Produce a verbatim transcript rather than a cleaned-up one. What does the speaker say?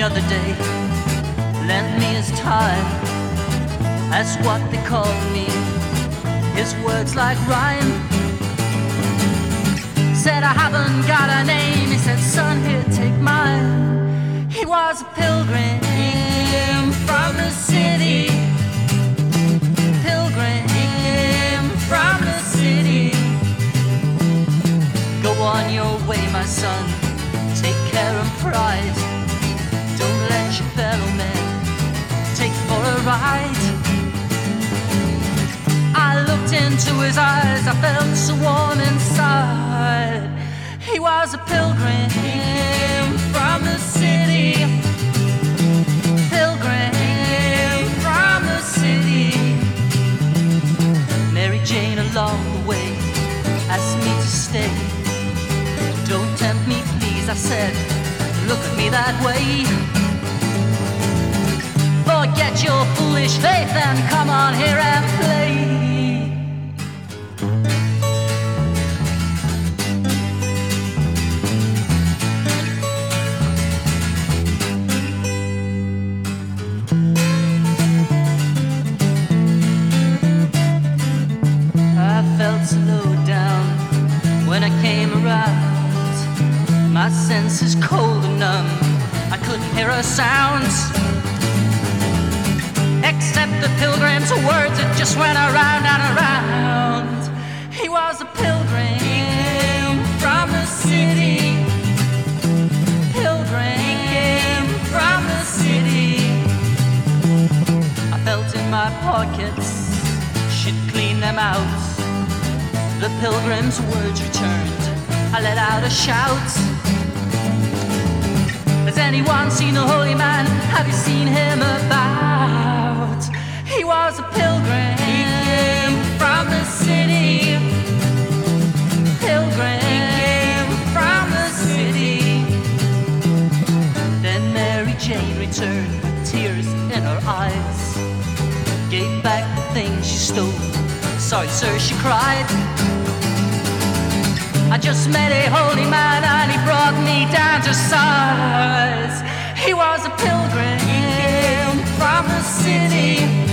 the other day lent me his time. That's what they call me. His words like rhyme. Said I haven't got a name. He said, son, here, take mine. He was a pilgrim from the city. Pilgrim from the city. Go on your way, my son. Take care and pride. Don't let your fellow men take you for a ride. I looked into his eyes, I felt so warm inside. He was a pilgrim from the city. Pilgrim from the city. Mary Jane along the way asked me to stay. Don't tempt me, please, I said, look at me that way. Forget your foolish faith and come on here and play. I felt slow down when I came around. My senses cold and numb, I couldn't hear a sound except the pilgrim's words that just went around and around. He was a pilgrim from the city. Pilgrim from the city. I felt in my pockets, she'd clean them out. The pilgrim's words returned, I let out a shout. Has anyone seen the holy man? Have you seen him about? He was a pilgrim from the city. Pilgrim from the city. Then Mary Jane returned with tears in her eyes. Gave back the things she stole. Sorry, sir, she cried. I just met a holy man and he brought me down to size. He was a pilgrim from the city.